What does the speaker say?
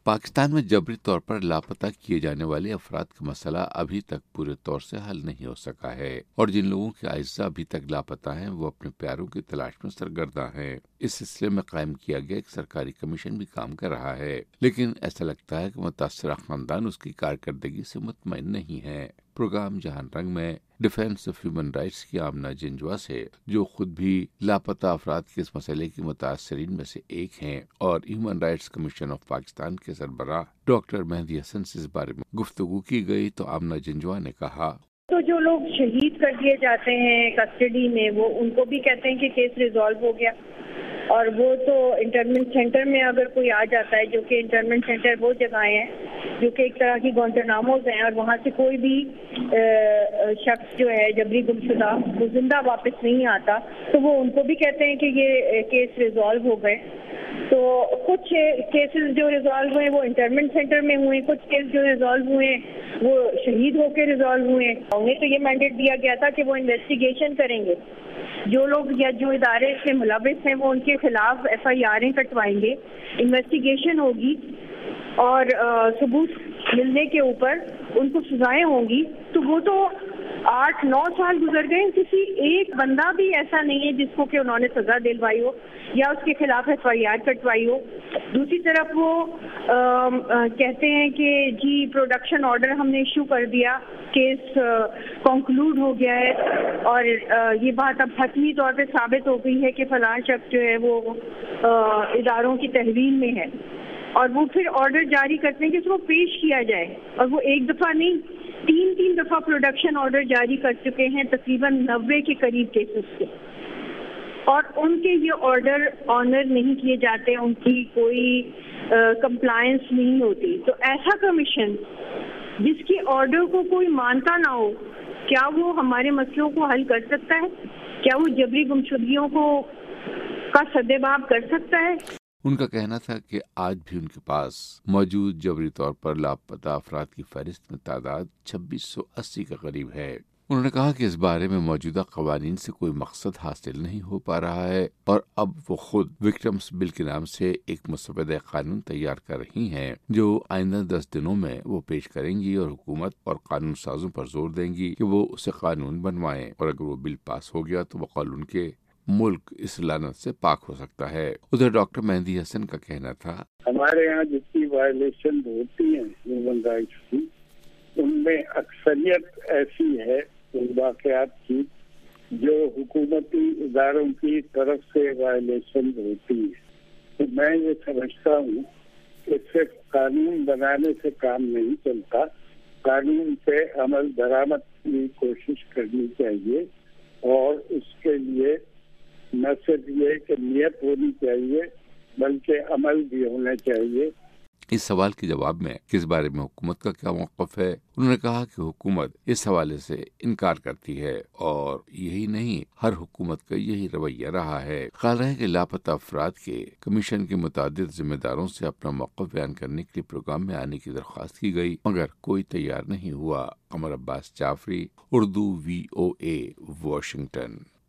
پاکستان میں جبری طور پر لاپتہ کیے جانے والے افراد کا مسئلہ ابھی تک پورے طور سے حل نہیں ہو سکا ہے اور جن لوگوں کے اعزاء ابھی تک لاپتہ ہیں وہ اپنے پیاروں کی تلاش میں سرگرداں ہیں۔ اس سلسلے میں قائم کیا گیا ایک سرکاری کمیشن بھی کام کر رہا ہے، لیکن ایسا لگتا ہے کہ متاثرہ خاندان اس کی کارکردگی سے مطمئن نہیں ہے۔ پروگرام جہان رنگ میں ڈیفینس آف ہیومن رائٹس کی آمنہ جنجوا سے، جو خود بھی لاپتہ افراد کے اس مسئلے کی متاثرین میں سے ایک ہیں، اور human rights commission of Pakistan کے سربراہ ڈاکٹر مہدی حسن سے اس بارے میں گفتگو کی گئی تو آمنہ جنجوا نے کہا، تو جو لوگ شہید کر دیے جاتے ہیں کسٹڈی میں، وہ ان کو بھی کہتے ہیں کہ کیس ریزالو ہو گیا، اور وہ تو انٹرنمنٹ سینٹر میں اگر کوئی آ جاتا ہے، جو کہ انٹرنمنٹ سینٹر وہ جگہیں ہیں جو کہ ایک طرح کی گوانٹاناموز ہیں، اور وہاں سے کوئی بھی شخص جو ہے جبری گمشدہ وہ زندہ واپس نہیں آتا، تو وہ ان کو بھی کہتے ہیں کہ یہ کیس ریزالو ہو گئے۔ تو کچھ کیسز جو ریزالو ہوئے وہ انٹرنمنٹ سینٹر میں ہوئے، کچھ کیس جو ریزالو ہوئے وہ شہید ہو کے ریزالو ہوئے۔ انہیں تو یہ مینڈیٹ دیا گیا تھا کہ وہ انویسٹیگیشن کریں گے، جو لوگ یا جو ادارے سے ملوث ہیں وہ ان کے خلاف ایف آئی آریں کٹوائیں گے، انویسٹیگیشن ہوگی اور ثبوت ملنے کے اوپر ان کو سزائیں ہوں گی۔ تو وہ تو 8-9 سال گزر گئے، کسی ایک بندہ بھی ایسا نہیں ہے جس کو کہ انہوں نے سزا دلوائی ہو یا اس کے خلاف ایف آئی آر کٹوائی ہو۔ دوسری طرف وہ کہتے ہیں کہ جی پروڈکشن آرڈر ہم نے ایشو کر دیا، کیس کنکلوڈ ہو گیا ہے، اور یہ بات اب حتمی طور پہ ثابت ہو گئی ہے کہ فلاں شخص جو ہے وہ اداروں کی تحویل میں ہے، اور وہ پھر آرڈر جاری کرتے ہیں کہ اس کو پیش کیا جائے، اور وہ ایک دفعہ نہیں 3 دفعہ پروڈکشن آرڈر جاری کر چکے ہیں تقریباً 90 کے قریب کیسز کے، اور ان کے یہ آرڈر آنر نہیں کیے جاتے، ان کی کوئی کمپلائنس نہیں ہوتی۔ تو ایسا کمیشن جس کی آرڈر کو کوئی مانتا نہ ہو، کیا وہ ہمارے مسئلوں کو حل کر سکتا ہے؟ کیا وہ جبری گمشدگیوں کو کا سدباب کر سکتا ہے؟ ان کا کہنا تھا کہ آج بھی ان کے پاس موجود جبری طور پر لاپتہ افراد کی فہرست میں تعداد 2680 کے قریب ہے۔ انہوں نے کہا کہ اس بارے میں موجودہ قوانین سے کوئی مقصد حاصل نہیں ہو پا رہا ہے، اور اب وہ خود وکٹمز بل کے نام سے ایک مسودہ قانون تیار کر رہی ہیں جو آئندہ 10 دنوں میں وہ پیش کریں گی، اور حکومت اور قانون سازوں پر زور دیں گی کہ وہ اسے قانون بنوائیں، اور اگر وہ بل پاس ہو گیا تو بقول ان کے ملک اس لعنت سے پاک ہو سکتا ہے۔ ادھر ڈاکٹر مہدی حسن کا کہنا تھا، ہمارے یہاں جتنی وائلیشن ہوتی ہیں ہیومن رائٹس کی، ان میں اکثریت ایسی ہے ان واقعات کی جو حکومتی اداروں کی طرف سے وائلیشن ہوتی ہے۔ تو میں یہ سمجھتا ہوں کہ صرف قانون بنانے سے کام نہیں چلتا، قانون پہ عمل درآمد کی کوشش کرنی چاہیے، اور اس کے لیے نہ صرف یہ کہ نیت ہونی چاہیے بلکہ عمل بھی ہونا چاہیے۔ اس سوال کے جواب میں کس بارے میں حکومت کا کیا موقف ہے، انہوں نے کہا کہ حکومت اس حوالے سے انکار کرتی ہے، اور یہی نہیں ہر حکومت کا یہی رویہ رہا ہے۔ خیال ہے کہ لاپتہ افراد کے کمیشن کے متعدد ذمہ داروں سے اپنا موقف بیان کرنے کے لیے پروگرام میں آنے کی درخواست کی گئی، مگر کوئی تیار نہیں ہوا۔ Qamar Abbas Jafri, Urdu VOA، Washington.